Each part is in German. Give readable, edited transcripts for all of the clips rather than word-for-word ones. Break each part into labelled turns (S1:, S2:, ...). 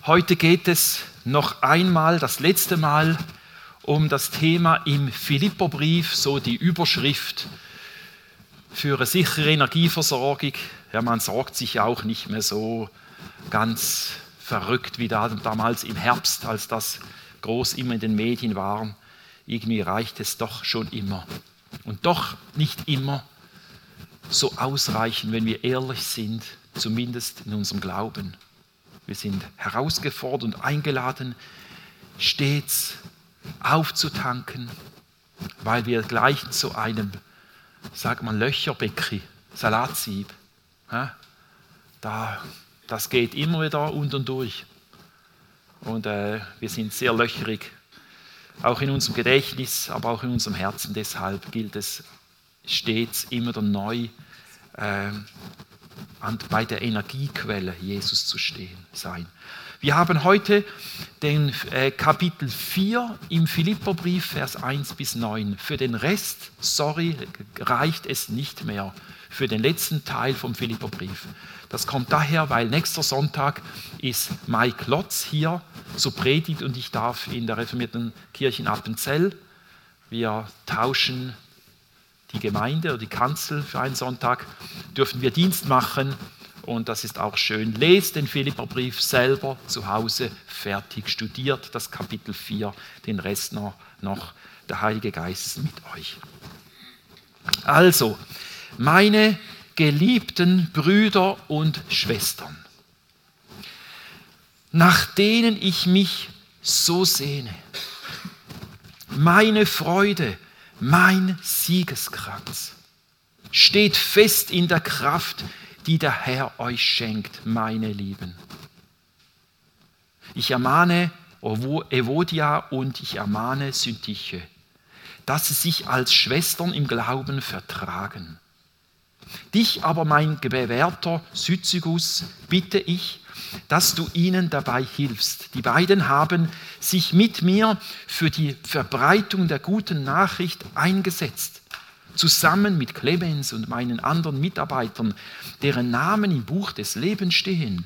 S1: Heute geht es noch einmal, das letzte Mal, um das Thema im Philipperbrief, so die Überschrift für eine sichere Energieversorgung. Ja, man sorgt sich auch nicht mehr so ganz verrückt wie damals im Herbst, als das groß immer in den Medien war. Irgendwie reicht es doch schon immer. Und doch nicht immer so ausreichend, wenn wir ehrlich sind, zumindest in unserem Glauben. Wir sind herausgefordert und eingeladen, stets aufzutanken, weil wir gleichen zu einem, sagt man, Löcherbäckchen, Salatsieb. Ja, das geht immer wieder unten durch. Und wir sind sehr löcherig, auch in unserem Gedächtnis, aber auch in unserem Herzen. Deshalb gilt es stets immer wieder neu, bei der Energiequelle Jesus zu sein. Wir haben heute den Kapitel 4 im Philipperbrief, Vers 1 bis 9. Für den Rest, reicht es nicht mehr für den letzten Teil vom Philipperbrief. Das kommt daher, weil nächster Sonntag ist Mike Lotz hier zur Predigt und ich darf in der reformierten Kirche in Appenzell. Wir tauschen die Gemeinde oder die Kanzel für einen Sonntag, dürfen wir Dienst machen und das ist auch schön. Lest den Philipperbrief selber zu Hause fertig, studiert das Kapitel 4, den Rest noch der Heilige Geist ist mit euch. Also, meine geliebten Brüder und Schwestern, nach denen ich mich so sehne, meine Freude, mein Siegeskranz, steht fest in der Kraft, die der Herr euch schenkt, meine Lieben. Ich ermahne Evodia und ich ermahne Syntyche, dass sie sich als Schwestern im Glauben vertragen. Dich aber, mein bewährter Syzygus, bitte ich, dass du ihnen dabei hilfst. Die beiden haben sich mit mir für die Verbreitung der guten Nachricht eingesetzt, zusammen mit Clemens und meinen anderen Mitarbeitern, deren Namen im Buch des Lebens stehen.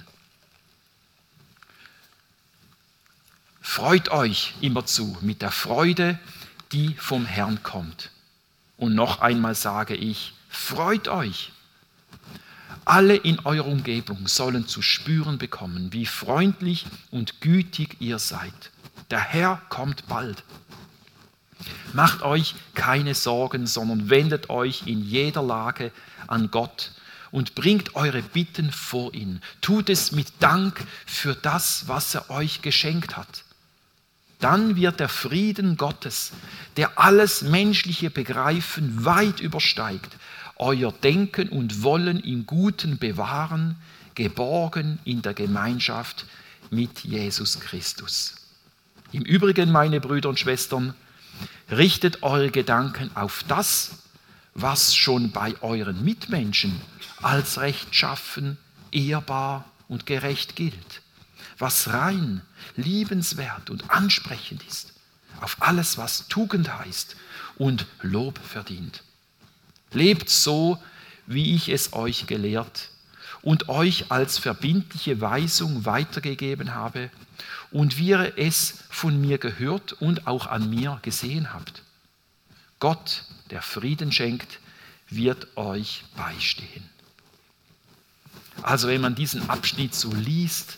S1: Freut euch immerzu mit der Freude, die vom Herrn kommt. Und noch einmal sage ich, freut euch. Alle in eurer Umgebung sollen zu spüren bekommen, wie freundlich und gütig ihr seid. Der Herr kommt bald. Macht euch keine Sorgen, sondern wendet euch in jeder Lage an Gott und bringt eure Bitten vor ihn. Tut es mit Dank für das, was er euch geschenkt hat. Dann wird der Frieden Gottes, der alles menschliche Begreifen weit übersteigt, euer Denken und Wollen im Guten bewahren, geborgen in der Gemeinschaft mit Jesus Christus. Im Übrigen, meine Brüder und Schwestern, richtet eure Gedanken auf das, was schon bei euren Mitmenschen als rechtschaffen, ehrbar und gerecht gilt, was rein, liebenswert und ansprechend ist, auf alles, was Tugend heißt und Lob verdient. Lebt so, wie ich es euch gelehrt und euch als verbindliche Weisung weitergegeben habe und wie ihr es von mir gehört und auch an mir gesehen habt. Gott, der Frieden schenkt, wird euch beistehen. Also wenn man diesen Abschnitt so liest,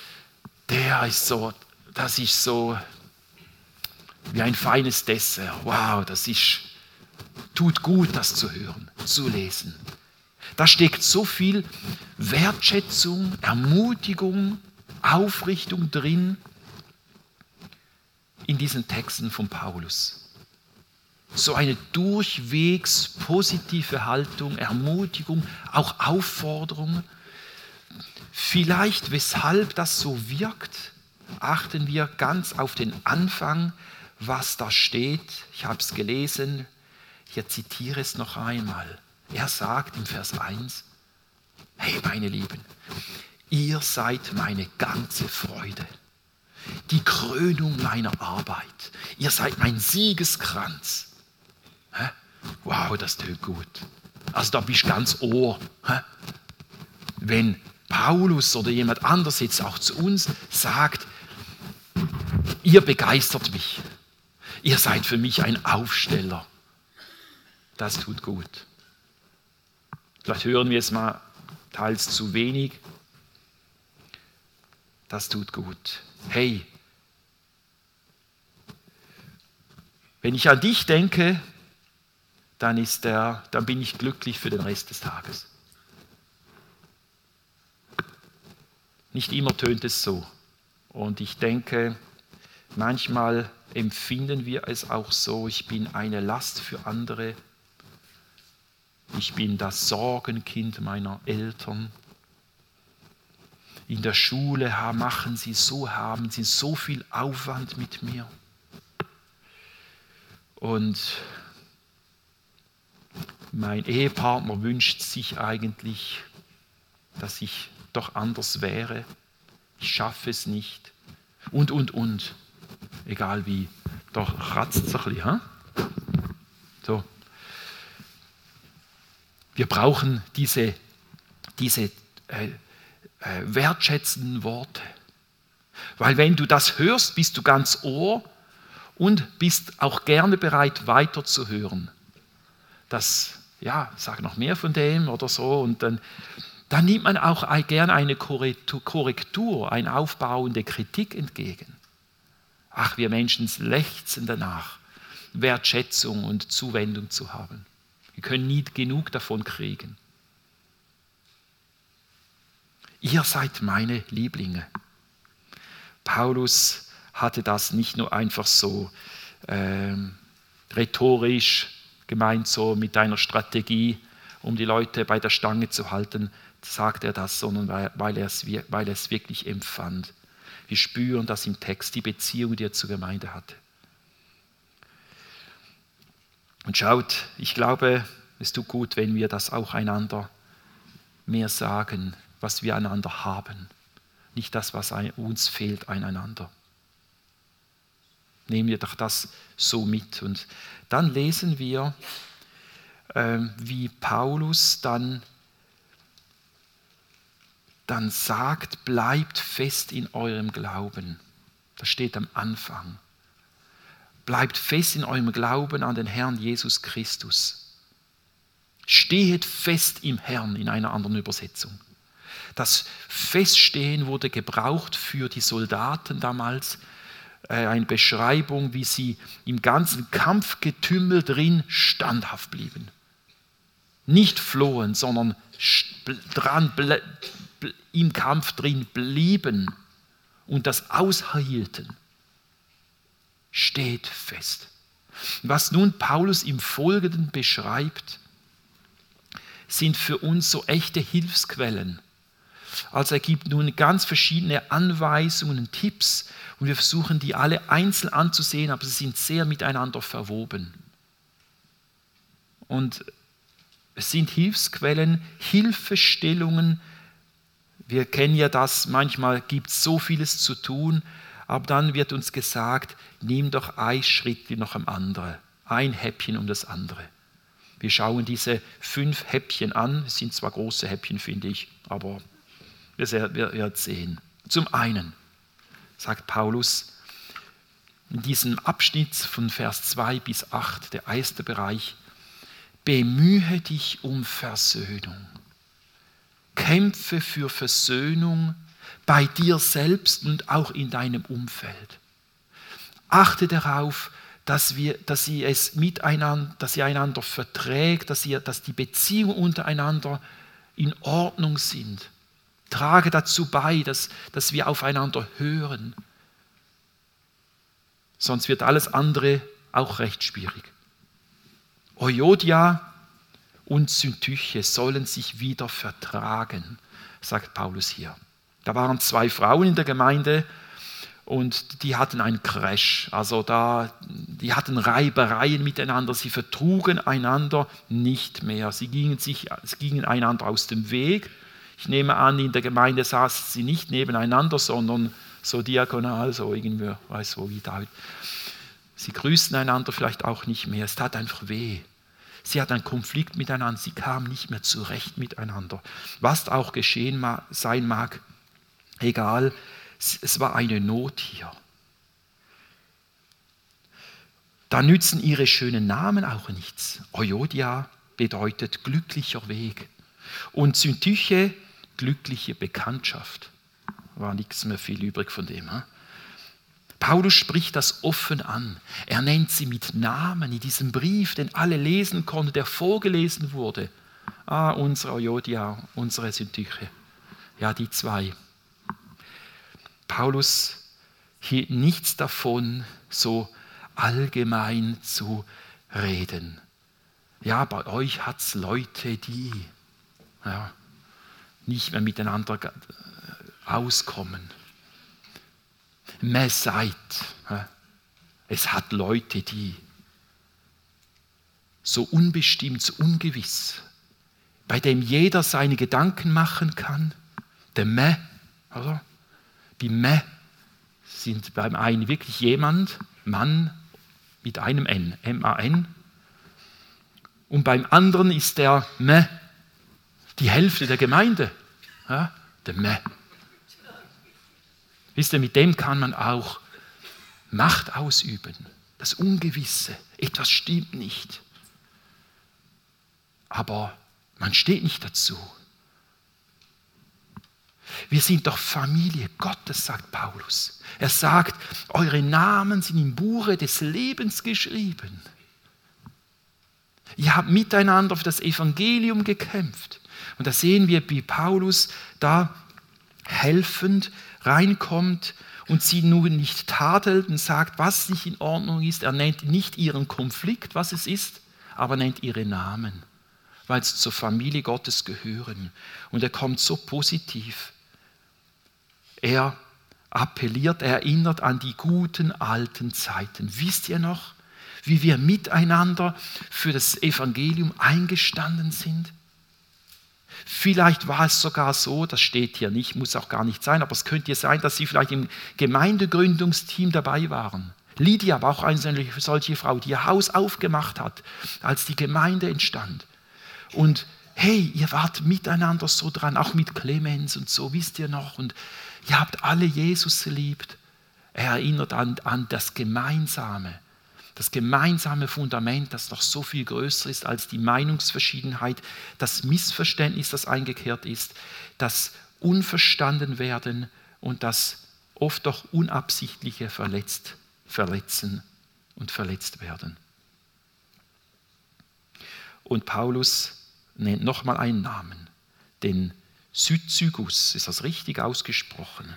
S1: das ist so wie ein feines Dessert. Wow, tut gut, das zu hören, zu lesen. Da steckt so viel Wertschätzung, Ermutigung, Aufrichtung drin in diesen Texten von Paulus. So eine durchwegs positive Haltung, Ermutigung, auch Aufforderung. Vielleicht, weshalb das so wirkt, achten wir ganz auf den Anfang, was da steht. Ich habe es gelesen, ich zitiere es noch einmal. Er sagt im Vers 1, hey meine Lieben, ihr seid meine ganze Freude, die Krönung meiner Arbeit. Ihr seid mein Siegeskranz. Wow, das tönt gut. Also da bist du ganz Ohr, wenn Paulus oder jemand anders jetzt auch zu uns sagt, ihr begeistert mich, ihr seid für mich ein Aufsteller. Das tut gut. Vielleicht hören wir es mal teils zu wenig. Das tut gut. Hey, wenn ich an dich denke, dann bin ich glücklich für den Rest des Tages. Nicht immer tönt es so. Und ich denke, manchmal empfinden wir es auch so, ich bin eine Last für andere. Ich bin das Sorgenkind meiner Eltern. In der Schule haben sie so viel Aufwand mit mir. Und mein Ehepartner wünscht sich eigentlich, dass ich doch anders wäre. Ich schaffe es nicht. Und. Egal wie. Doch kratzt es ein bisschen. Hm? So. Wir brauchen diese wertschätzenden Worte. Weil wenn du das hörst, bist du ganz Ohr und bist auch gerne bereit, weiterzuhören. Sag noch mehr von dem oder so. Und dann nimmt man auch gerne eine Korrektur, eine aufbauende Kritik entgegen. Ach, wir Menschen lechzen danach, Wertschätzung und Zuwendung zu haben. Wir können nie genug davon kriegen. Ihr seid meine Lieblinge. Paulus hatte das nicht nur einfach so rhetorisch gemeint, so mit einer Strategie, um die Leute bei der Stange zu halten, sagt er das, sondern weil er es wirklich empfand. Wir spüren das im Text, die Beziehung, die er zur Gemeinde hatte. Und schaut, ich glaube, es tut gut, wenn wir das auch einander mehr sagen, was wir einander haben. Nicht das, was uns fehlt, einander. Nehmen wir doch das so mit. Und dann lesen wir, wie Paulus dann sagt, bleibt fest in eurem Glauben. Das steht am Anfang. Bleibt fest in eurem Glauben an den Herrn Jesus Christus. Stehet fest im Herrn, in einer anderen Übersetzung. Das Feststehen wurde gebraucht für die Soldaten damals. Eine Beschreibung, wie sie im ganzen Kampfgetümmel drin standhaft blieben. Nicht flohen, sondern im Kampf drin blieben und das aushielten. Steht fest. Was nun Paulus im Folgenden beschreibt, sind für uns so echte Hilfsquellen. Also er gibt nun ganz verschiedene Anweisungen, Tipps und wir versuchen die alle einzeln anzusehen, aber sie sind sehr miteinander verwoben. Und es sind Hilfsquellen, Hilfestellungen. Wir kennen ja das, manchmal gibt es so vieles zu tun, aber dann wird uns gesagt, nimm doch ein Schritt wie noch am anderen, ein Häppchen um das andere. Wir schauen diese 5 Häppchen an, es sind zwar große Häppchen, finde ich, aber wir werden sehen. Zum einen sagt Paulus in diesem Abschnitt von Vers 2 bis 8, der erste Bereich, bemühe dich um Versöhnung. Kämpfe für Versöhnung bei dir selbst und auch in deinem Umfeld. Achte darauf, dass ihr einander verträgt, dass die Beziehungen untereinander in Ordnung sind. Trage dazu bei, dass wir aufeinander hören. Sonst wird alles andere auch recht schwierig. Euodia und Syntyche sollen sich wieder vertragen, sagt Paulus hier. Da waren 2 Frauen in der Gemeinde und die hatten einen Crash. Also die hatten Reibereien miteinander, sie vertrugen einander nicht mehr. Sie gingen einander aus dem Weg. Ich nehme an, in der Gemeinde saßen sie nicht nebeneinander, sondern so diagonal, so irgendwie, weiß wo wie David. Sie grüßten einander vielleicht auch nicht mehr. Es tat einfach weh. Sie hatten einen Konflikt miteinander, sie kamen nicht mehr zurecht miteinander. Was auch geschehen sein mag, egal, es war eine Not hier. Da nützen ihre schönen Namen auch nichts. Euodia bedeutet glücklicher Weg und Syntyche glückliche Bekanntschaft. War nichts mehr viel übrig von dem. Paulus spricht das offen an. Er nennt sie mit Namen in diesem Brief, den alle lesen konnten, der vorgelesen wurde. Unsere Euodia, unsere Syntyche. Ja, die zwei. Paulus hielt nichts davon, so allgemein zu reden. Ja, bei euch hat es Leute, die nicht mehr miteinander auskommen. Mehr seid. Es hat Leute, die so unbestimmt, so ungewiss, bei dem jeder seine Gedanken machen kann. Der Mä, oder? Die Mä sind beim einen wirklich jemand, Mann mit einem N, M-A-N. Und beim anderen ist der Mä die Hälfte der Gemeinde. Ja, der Mä. Wisst ihr, mit dem kann man auch Macht ausüben. Das Ungewisse, etwas stimmt nicht. Aber man steht nicht dazu. Wir sind doch Familie Gottes, sagt Paulus. Er sagt, eure Namen sind im Buche des Lebens geschrieben. Ihr habt miteinander für das Evangelium gekämpft. Und da sehen wir, wie Paulus da helfend reinkommt und sie nun nicht tadelt und sagt, was nicht in Ordnung ist. Er nennt nicht ihren Konflikt, was es ist, aber nennt ihre Namen, weil sie zur Familie Gottes gehören. Und er kommt so positiv. Er appelliert, er erinnert an die guten alten Zeiten. Wisst ihr noch, wie wir miteinander für das Evangelium eingestanden sind? Vielleicht war es sogar so, das steht hier nicht, muss auch gar nicht sein, aber es könnte ja sein, dass Sie vielleicht im Gemeindegründungsteam dabei waren. Lydia war auch eine solche Frau, die ihr Haus aufgemacht hat, als die Gemeinde entstand. Und hey, ihr wart miteinander so dran, auch mit Clemens und so, wisst ihr noch, und ihr habt alle Jesus geliebt. Er erinnert an das Gemeinsame Fundament, das noch so viel größer ist als die Meinungsverschiedenheit, das Missverständnis, das eingekehrt ist, das Unverstandenwerden und das oft doch unabsichtliche Verletzen und verletzt werden. Und Paulus nennt nochmal einen Namen, den Syzygus. Ist das richtig ausgesprochen?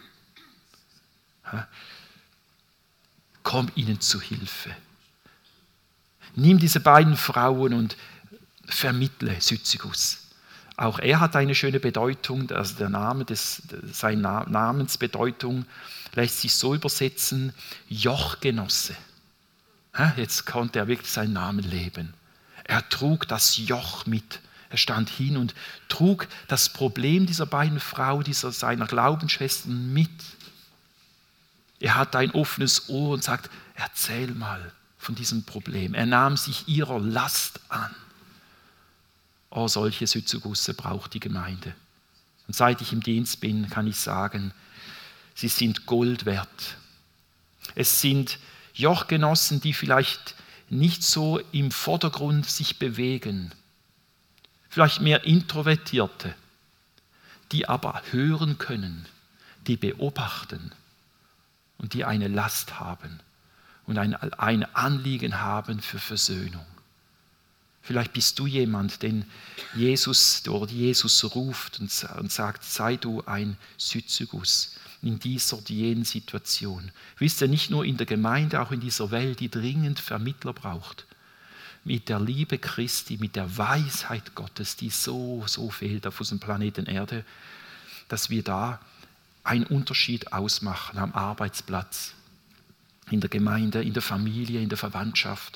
S1: Komm ihnen zu Hilfe. Nimm diese beiden Frauen und vermittle Syzygus. Auch er hat eine schöne Bedeutung, also seine Namensbedeutung lässt sich so übersetzen, Jochgenosse. Jetzt konnte er wirklich seinen Namen leben. Er trug das Joch mit. Er stand hin und trug das Problem dieser beiden Frauen, seiner Glaubensschwestern mit. Er hatte ein offenes Ohr und sagt, erzähl mal von diesem Problem. Er nahm sich ihrer Last an. Oh, solche Syzygusse braucht die Gemeinde. Und seit ich im Dienst bin, kann ich sagen, sie sind Gold wert. Es sind Jochgenossen, die vielleicht nicht so im Vordergrund sich bewegen, vielleicht mehr Introvertierte, die aber hören können, die beobachten und die eine Last haben und ein Anliegen haben für Versöhnung. Vielleicht bist du jemand, den Jesus ruft und sagt, sei du ein Syzygus in dieser oder jenen Situation. Wisst ihr, nicht nur in der Gemeinde, auch in dieser Welt, die dringend Vermittler braucht. Mit der Liebe Christi, mit der Weisheit Gottes, die so fehlt auf unserem Planeten Erde, dass wir da einen Unterschied ausmachen am Arbeitsplatz, in der Gemeinde, in der Familie, in der Verwandtschaft.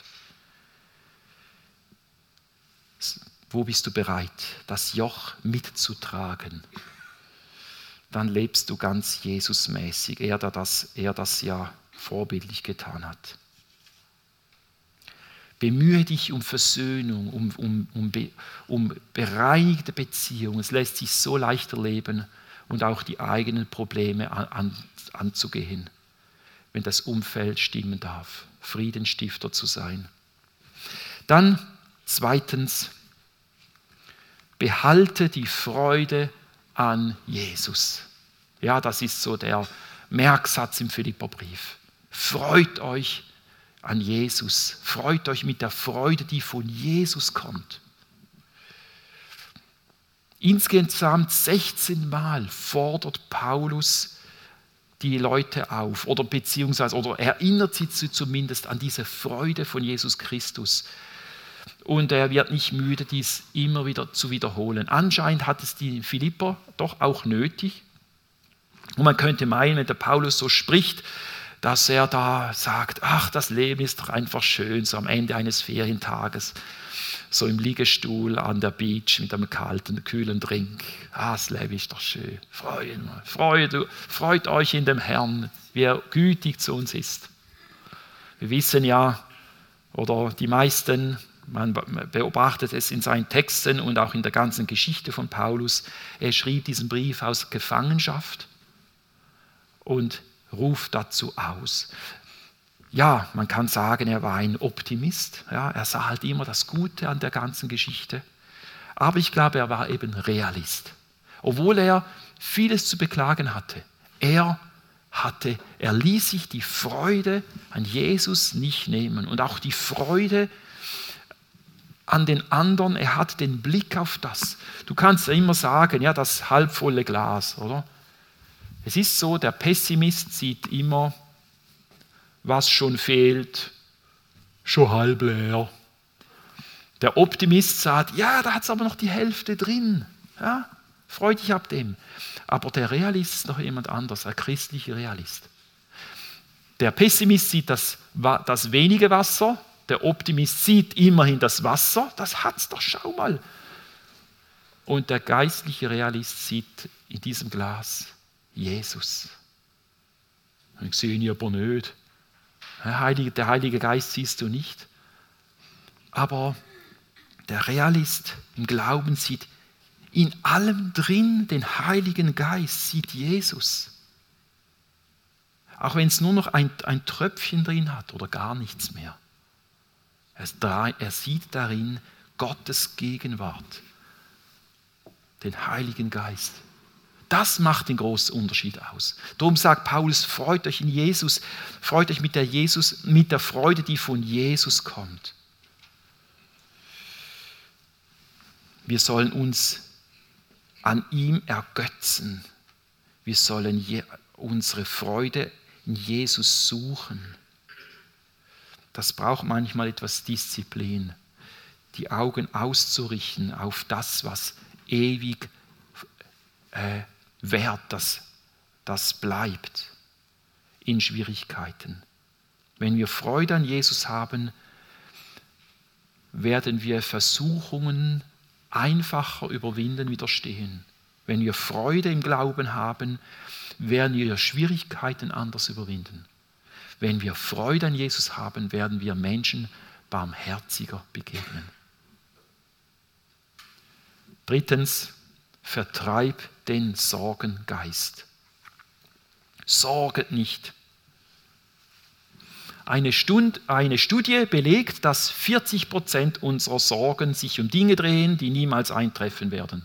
S1: Wo bist du bereit, das Joch mitzutragen? Dann lebst du ganz Jesusmäßig, er das ja vorbildlich getan hat. Bemühe dich um Versöhnung, um bereinigte Beziehungen. Es lässt sich so leichter leben und auch die eigenen Probleme anzugehen, wenn das Umfeld stimmen darf, Friedensstifter zu sein. Dann zweitens, behalte die Freude an Jesus. Ja, das ist so der Merksatz im Philipperbrief. Freut euch an Jesus. Freut euch mit der Freude, die von Jesus kommt. Insgesamt 16 Mal fordert Paulus die Leute auf oder erinnert sie zumindest an diese Freude von Jesus Christus. Und er wird nicht müde, dies immer wieder zu wiederholen. Anscheinend hat es die Philipper doch auch nötig. Und man könnte meinen, wenn der Paulus so spricht, dass er da sagt, ach, das Leben ist doch einfach schön, so am Ende eines Ferientages, so im Liegestuhl an der Beach mit einem kalten, kühlen Drink. Ah, das Leben ist doch schön. Freut euch in dem Herrn, wie er gütig zu uns ist. Wir wissen ja, oder die meisten, man beobachtet es in seinen Texten und auch in der ganzen Geschichte von Paulus, er schrieb diesen Brief aus Gefangenschaft und ruft dazu aus. Ja, man kann sagen, er war ein Optimist. Ja, er sah halt immer das Gute an der ganzen Geschichte. Aber ich glaube, er war eben Realist. Obwohl er vieles zu beklagen hatte. Er ließ sich die Freude an Jesus nicht nehmen. Und auch die Freude an den anderen. Er hat den Blick auf das. Du kannst ja immer sagen, ja, das halbvolle Glas, oder? Es ist so, der Pessimist sieht immer, was schon fehlt, schon halb leer. Der Optimist sagt, ja, da hat es aber noch die Hälfte drin. Ja, freu dich ab dem. Aber der Realist ist noch jemand anders, ein christlicher Realist. Der Pessimist sieht das wenige Wasser, der Optimist sieht immerhin das Wasser, das hat's doch, schau mal. Und der geistliche Realist sieht in diesem Glas Jesus. Ich sehe ihn aber nicht. Der Heilige Geist siehst du nicht. Aber der Realist im Glauben sieht in allem drin den Heiligen Geist, sieht Jesus. Auch wenn es nur noch ein Tröpfchen drin hat oder gar nichts mehr. Er sieht darin Gottes Gegenwart, den Heiligen Geist. Das macht den großen Unterschied aus. Darum sagt Paulus, freut euch in Jesus, freut euch mit der Freude, die von Jesus kommt. Wir sollen uns an ihm ergötzen. Wir sollen unsere Freude in Jesus suchen. Das braucht manchmal etwas Disziplin, die Augen auszurichten auf das, was ewig währt, das bleibt in Schwierigkeiten. Wenn wir Freude an Jesus haben, werden wir Versuchungen einfacher überwinden, widerstehen. Wenn wir Freude im Glauben haben, werden wir Schwierigkeiten anders überwinden. Wenn wir Freude an Jesus haben, werden wir Menschen barmherziger begegnen. Drittens, vertreib den Sorgengeist. Sorget nicht. Eine Studie belegt, dass 40% unserer Sorgen sich um Dinge drehen, die niemals eintreffen werden.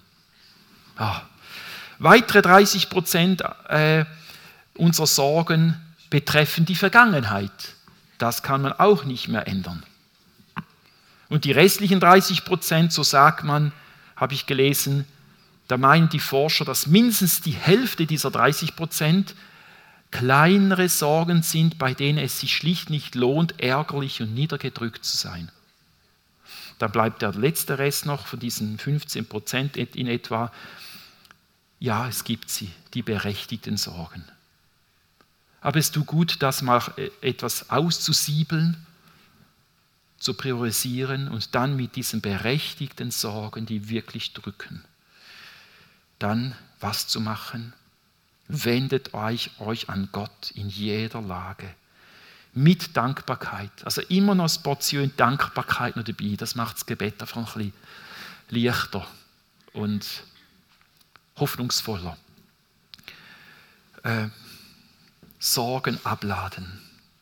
S1: Weitere 30% unserer Sorgen betreffen die Vergangenheit. Das kann man auch nicht mehr ändern. Und die restlichen 30%, so sagt man, habe ich gelesen, da meinen die Forscher, dass mindestens die Hälfte dieser 30% kleinere Sorgen sind, bei denen es sich schlicht nicht lohnt, ärgerlich und niedergedrückt zu sein. Dann bleibt der letzte Rest noch von diesen 15% in etwa. Ja, es gibt sie, die berechtigten Sorgen. Aber es tut gut, das mal etwas auszusiebeln, zu priorisieren und dann mit diesen berechtigten Sorgen, die wirklich drücken, dann was zu machen? Wendet euch an Gott in jeder Lage. Mit Dankbarkeit. Also immer noch eine Portion Dankbarkeit noch dabei. Das macht das Gebet einfach ein bisschen leichter und hoffnungsvoller. Sorgen abladen.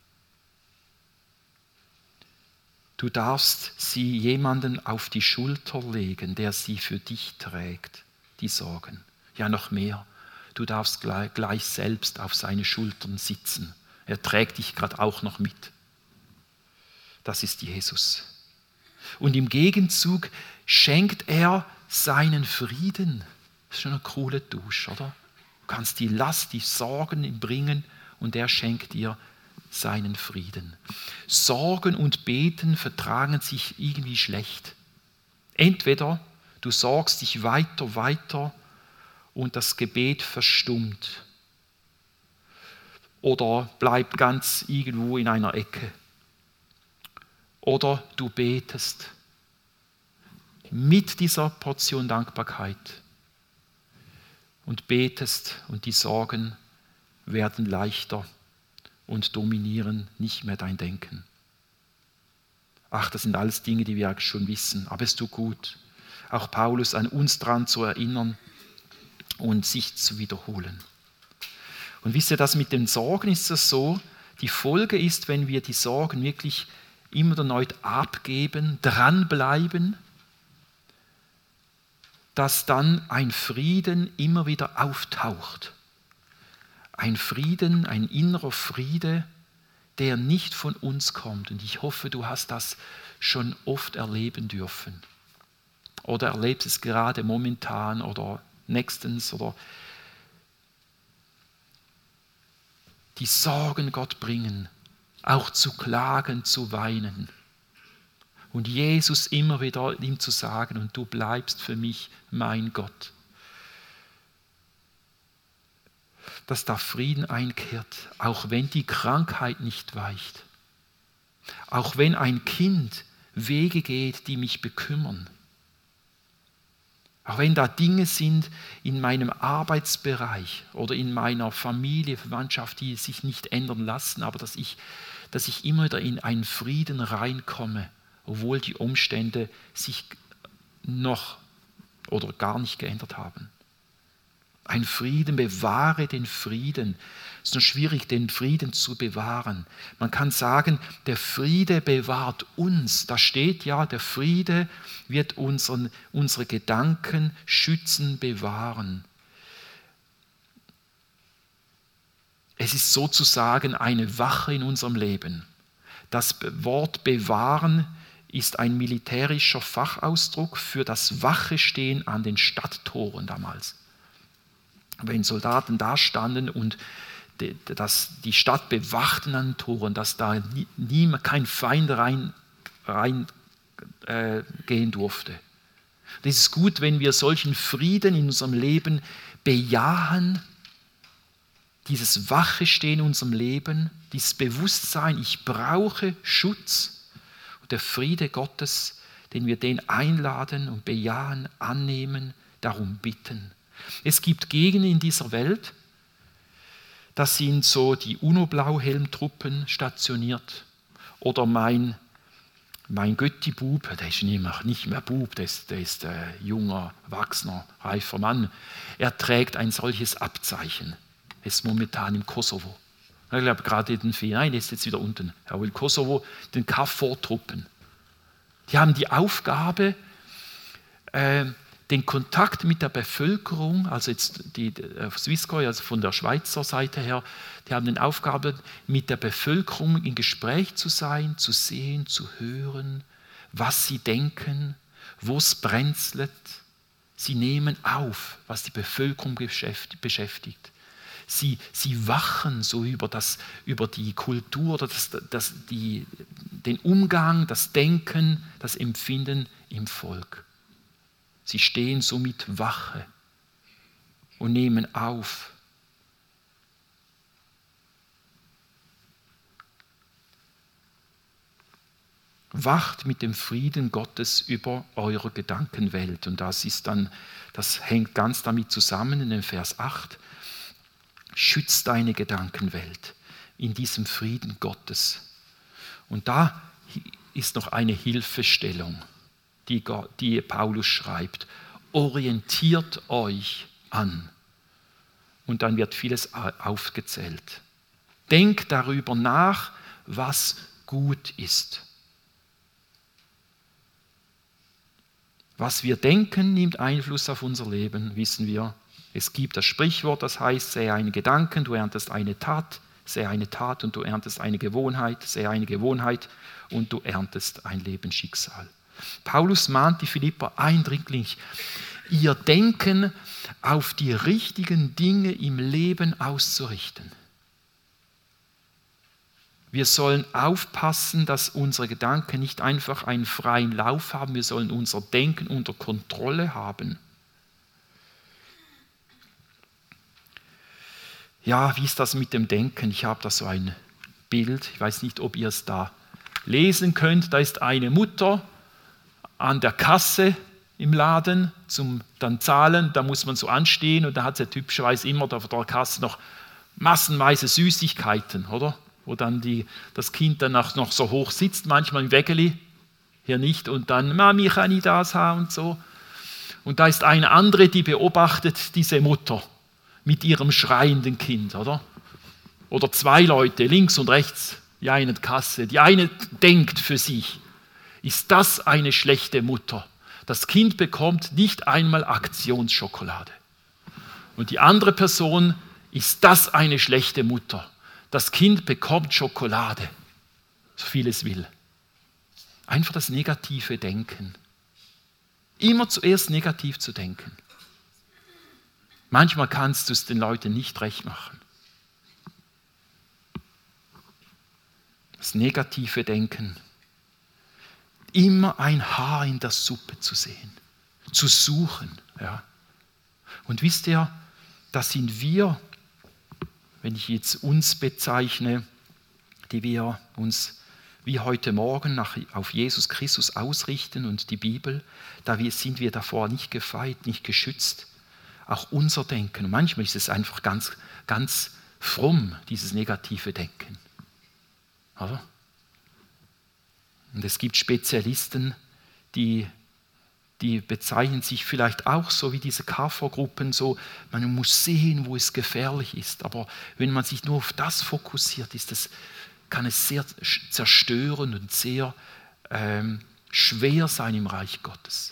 S1: Du darfst sie jemanden auf die Schulter legen, der sie für dich trägt, die Sorgen. Ja, noch mehr. Du darfst gleich selbst auf seine Schultern sitzen. Er trägt dich gerade auch noch mit. Das ist Jesus. Und im Gegenzug schenkt er seinen Frieden. Das ist schon eine coole Dusche, oder? Du kannst die Last, die Sorgen ihm bringen und er schenkt dir seinen Frieden. Sorgen und Beten vertragen sich irgendwie schlecht. Entweder du sorgst dich weiter und das Gebet verstummt oder bleibt ganz irgendwo in einer Ecke. Oder du betest mit dieser Portion Dankbarkeit und betest und die Sorgen werden leichter und dominieren nicht mehr dein Denken. Ach, das sind alles Dinge, die wir schon wissen, aber es tut gut, auch Paulus an uns dran zu erinnern und sich zu wiederholen. Und wisst ihr, das mit den Sorgen ist es so, die Folge ist, wenn wir die Sorgen wirklich immer erneut abgeben, dranbleiben, dass dann ein Frieden immer wieder auftaucht. Ein Frieden, ein innerer Friede, der nicht von uns kommt. Und ich hoffe, du hast das schon oft erleben dürfen. Oder erlebst es gerade momentan oder nächstens. Oder die Sorgen Gott bringen, auch zu klagen, zu weinen. Und Jesus immer wieder ihm zu sagen, und du bleibst für mich mein Gott. Dass da Frieden einkehrt, auch wenn die Krankheit nicht weicht. Auch wenn ein Kind Wege geht, die mich bekümmern. Auch wenn da Dinge sind in meinem Arbeitsbereich oder in meiner Familie, Verwandtschaft, die sich nicht ändern lassen, aber dass ich immer wieder in einen Frieden reinkomme, obwohl die Umstände sich noch oder gar nicht geändert haben. Ein Frieden, bewahre den Frieden. Es ist noch schwierig, den Frieden zu bewahren. Man kann sagen, der Friede bewahrt uns. Da steht ja, der Friede wird unsere Gedanken schützen, bewahren. Es ist sozusagen eine Wache in unserem Leben. Das Wort bewahren ist ein militärischer Fachausdruck für das Wachestehen an den Stadttoren damals. Wenn Soldaten da standen und die Stadt bewachten an den Toren, dass da kein Feind reingehen durfte. Das ist gut, wenn wir solchen Frieden in unserem Leben bejahen, dieses Wachestehen in unserem Leben, dieses Bewusstsein, ich brauche Schutz. Und der Friede Gottes, den wir den einladen und bejahen, annehmen, darum bitten. Es gibt Gegenden in dieser Welt, da sind so die UNO-Blauhelm-Truppen stationiert. Oder mein Götti-Bub, der ist nicht mehr Bub, der ist junger, erwachsener, reifer Mann. Er trägt ein solches Abzeichen. Er ist momentan im Kosovo. Ich glaube gerade in den Ferien, nein, der ist jetzt wieder unten. Aber im Kosovo, den KFOR-Truppen. Die haben die Aufgabe, den Kontakt mit der Bevölkerung, also jetzt die Swisscom, also von der Schweizer Seite her, die haben die Aufgabe, mit der Bevölkerung in Gespräch zu sein, zu sehen, zu hören, was sie denken, wo es brenzelt. Sie nehmen auf, was die Bevölkerung beschäftigt. Sie wachen so über die Kultur, oder den Umgang, das Denken, das Empfinden im Volk. Sie stehen somit Wache und nehmen auf. Wacht mit dem Frieden Gottes über eure Gedankenwelt. Und das hängt ganz damit zusammen in dem Vers 8. Schütz deine Gedankenwelt. in diesem Frieden Gottes. Und da ist noch eine Hilfestellung, die Paulus schreibt. Orientiert euch an. Und dann wird vieles aufgezählt. Denkt darüber nach, was gut ist. Was wir denken, nimmt Einfluss auf unser Leben, wissen wir. Es gibt das Sprichwort, das heißt, sähe einen Gedanken, du erntest eine Tat, sähe eine Tat und du erntest eine Gewohnheit, sähe eine Gewohnheit und du erntest ein Lebensschicksal. Paulus mahnt die Philipper eindringlich, ihr Denken auf die richtigen Dinge im Leben auszurichten. Wir sollen aufpassen, dass unsere Gedanken nicht einfach einen freien Lauf haben, wir sollen unser Denken unter Kontrolle haben. Ja, wie ist das mit dem Denken? Ich habe da so ein Bild, ich weiß nicht, ob ihr es da lesen könnt. Da ist eine Mutter an der Kasse im Laden zum dann zahlen, da muss man so anstehen und da hat sie typischerweise immer vor der Kasse noch massenweise Süßigkeiten, oder? Wo dann das Kind dann auch noch so hoch sitzt, manchmal im Wägeli, hier nicht, und dann, Mami, kann ich das haben und so. Und da ist eine andere, die beobachtet diese Mutter mit ihrem schreienden Kind, oder? Oder zwei Leute, links und rechts, die eine Kasse, die eine denkt für sich, ist das eine schlechte Mutter? Das Kind bekommt nicht einmal Aktionsschokolade. Und die andere Person, ist das eine schlechte Mutter? Das Kind bekommt Schokolade, so viel es will. Einfach das negative Denken. Immer zuerst negativ zu denken. Manchmal kannst du es den Leuten nicht recht machen. Das negative Denken. Immer ein Haar in der Suppe zu sehen, zu suchen. Ja. Und wisst ihr, das sind wir, wenn ich jetzt uns bezeichne, die wir uns wie heute Morgen auf Jesus Christus ausrichten und die Bibel, sind wir davor nicht gefeit, nicht geschützt. Auch unser Denken. Und manchmal ist es einfach ganz, ganz fromm, dieses negative Denken. Oder? Und es gibt Spezialisten, die bezeichnen sich vielleicht auch so wie diese KV-Gruppen, so, man muss sehen, wo es gefährlich ist. Aber wenn man sich nur auf das fokussiert, kann es sehr zerstörend und sehr schwer sein im Reich Gottes.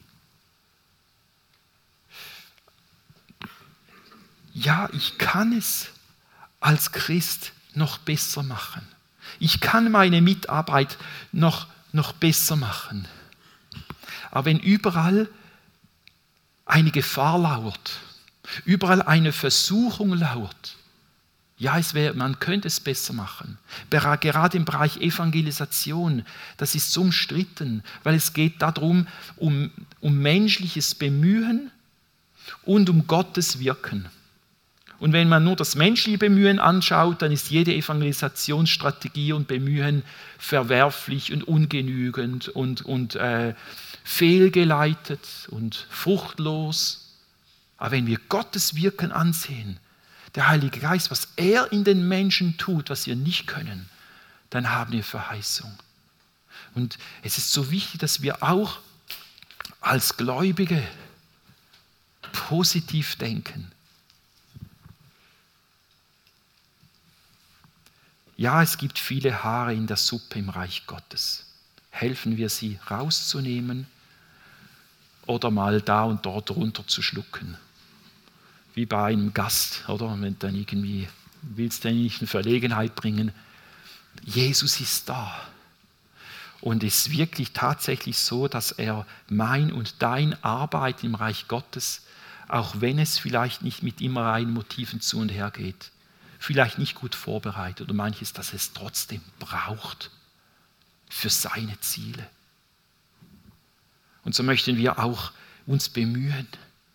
S1: Ja, ich kann es als Christ noch besser machen. Ich kann meine Mitarbeit noch besser machen. Aber wenn überall eine Gefahr lauert, überall eine Versuchung lauert, ja, man könnte es besser machen. Gerade im Bereich Evangelisation, das ist so umstritten, weil es geht darum, um menschliches Bemühen und um Gottes Wirken. Und wenn man nur das menschliche Bemühen anschaut, dann ist jede Evangelisationsstrategie und Bemühen verwerflich und ungenügend und fehlgeleitet und fruchtlos. Aber wenn wir Gottes Wirken ansehen, der Heilige Geist, was er in den Menschen tut, was wir nicht können, dann haben wir Verheißung. Und es ist so wichtig, dass wir auch als Gläubige positiv denken. Ja, es gibt viele Haare in der Suppe im Reich Gottes. Helfen wir sie rauszunehmen oder mal da und dort runterzuschlucken. Wie bei einem Gast, oder? Wenn dann irgendwie, willst du nicht in Verlegenheit bringen. Jesus ist da. Und es ist wirklich tatsächlich so, dass er mein und dein Arbeit im Reich Gottes, auch wenn es vielleicht nicht mit immer reinen Motiven zu und her geht, vielleicht nicht gut vorbereitet oder manches, dass es trotzdem braucht für seine Ziele. Und so möchten wir auch uns bemühen,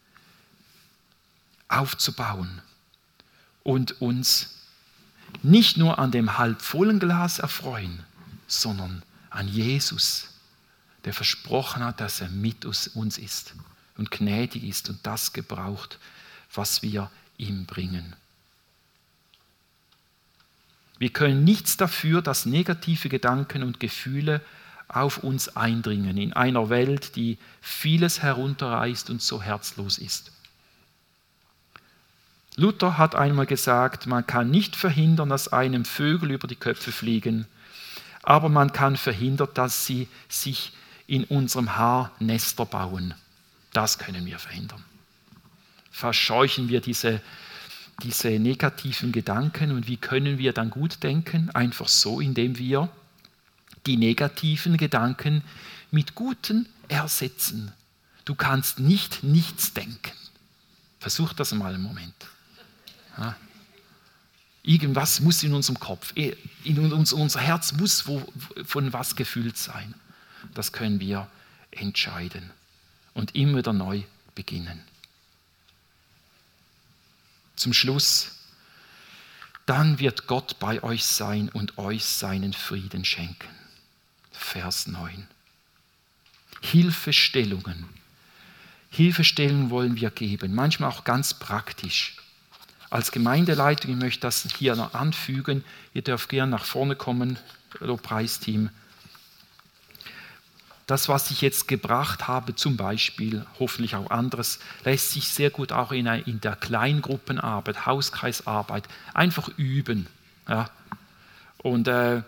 S1: aufzubauen und uns nicht nur an dem halbvollen Glas erfreuen, sondern an Jesus, der versprochen hat, dass er mit uns ist und gnädig ist und das gebraucht, was wir ihm bringen. Wir können nichts dafür, dass negative Gedanken und Gefühle auf uns eindringen in einer Welt, die vieles herunterreißt und so herzlos ist. Luther hat einmal gesagt, man kann nicht verhindern, dass einem Vögel über die Köpfe fliegen, aber man kann verhindern, dass sie sich in unserem Haar Nester bauen. Das können wir verhindern. Verscheuchen wir diese negativen Gedanken und wie können wir dann gut denken? Einfach so, indem wir die negativen Gedanken mit guten ersetzen. Du kannst nicht nichts denken. Versuch das mal einen Moment. Ja. Irgendwas muss in unserem Kopf, unser Herz muss von was gefüllt sein. Das können wir entscheiden und immer wieder neu beginnen. Zum Schluss, dann wird Gott bei euch sein und euch seinen Frieden schenken. Vers 9. Hilfestellungen wollen wir geben, manchmal auch ganz praktisch. Als Gemeindeleitung, ich möchte das hier noch anfügen, ihr dürft gerne nach vorne kommen, Lobpreisteam. Das, was ich jetzt gebracht habe, zum Beispiel, hoffentlich auch anderes, lässt sich sehr gut auch in der Kleingruppenarbeit, Hauskreisarbeit einfach üben. Ja. Und wir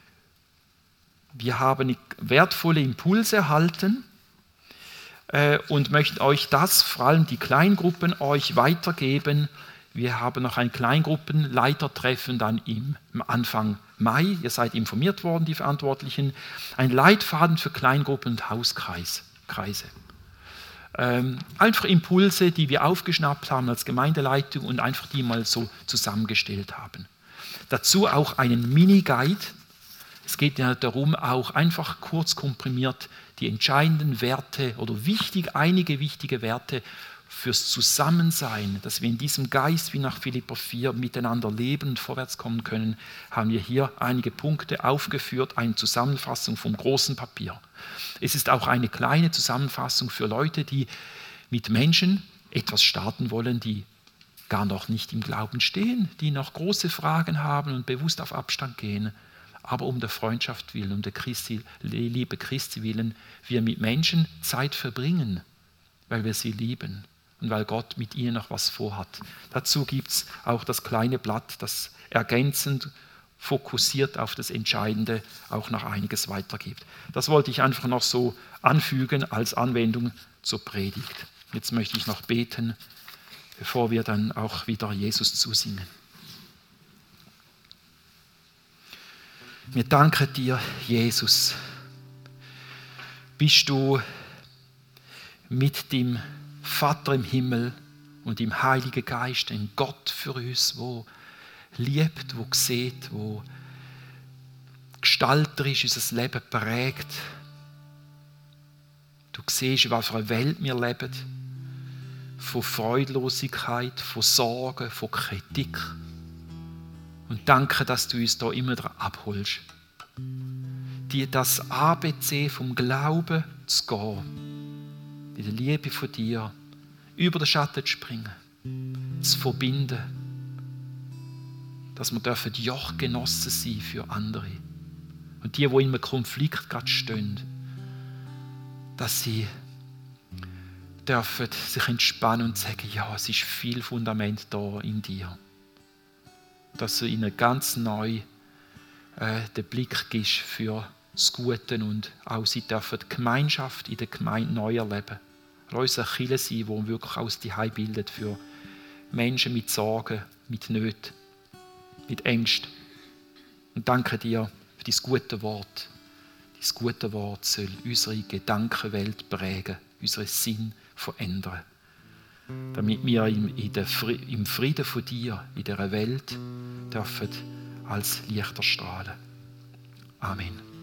S1: haben wertvolle Impulse erhalten und möchten euch das, vor allem die Kleingruppen, euch weitergeben. Wir haben noch ein Kleingruppenleitertreffen dann im Anfang Mai. Ihr seid informiert worden, die Verantwortlichen. Ein Leitfaden für Kleingruppen und Hauskreise. Einfach Impulse, die wir aufgeschnappt haben als Gemeindeleitung und einfach die mal so zusammengestellt haben. Dazu auch einen Mini-Guide. Es geht ja darum, auch einfach kurz komprimiert die entscheidenden Werte oder einige wichtige Werte fürs Zusammensein, dass wir in diesem Geist wie nach Philipper 4 miteinander leben und vorwärts kommen können, haben wir hier einige Punkte aufgeführt, eine Zusammenfassung vom großen Papier. Es ist auch eine kleine Zusammenfassung für Leute, die mit Menschen etwas starten wollen, die gar noch nicht im Glauben stehen, die noch große Fragen haben und bewusst auf Abstand gehen. Aber um der Freundschaft willen, um der Liebe Christi willen, wir mit Menschen Zeit verbringen, weil wir sie lieben. Und weil Gott mit ihnen noch was vorhat. Dazu gibt es auch das kleine Blatt, das ergänzend, fokussiert auf das Entscheidende auch noch einiges weitergibt. Das wollte ich einfach noch so anfügen als Anwendung zur Predigt. Jetzt möchte ich noch beten, bevor wir dann auch wieder Jesus zusingen. Wir danken dir, Jesus. Bist du mit dem Vater im Himmel und im Heiligen Geist, ein Gott für uns, wo liebt, wo sieht, wo gestalterisch unser Leben prägt. Du siehst, in welcher Welt wir leben, von Freudlosigkeit, von Sorgen, von Kritik. Und danke, dass du uns da immer abholst. Dir das ABC vom Glauben zu gehen, in der Liebe von dir, über den Schatten zu springen, zu verbinden, dass wir dürfen Jochgenossen sein für andere. Und die in einem Konflikt gerade stehen, dass sie dürfen sich entspannen und sagen, ja, es ist viel Fundament da in dir. Dass du ihnen ganz neu den Blick gibst für das Gute und auch sie dürfen die Gemeinschaft in der Gemeinde neu erleben. Lass uns eine Kirche sein, die wirklich aus die Heim bildet für Menschen mit Sorgen, mit Nöten, mit Ängsten. Und danke dir für dein gute Wort. Dein gute Wort soll unsere Gedankenwelt prägen, unseren Sinn verändern. Damit wir im Frieden von dir, in dieser Welt, dürfen als Lichter strahlen. Amen.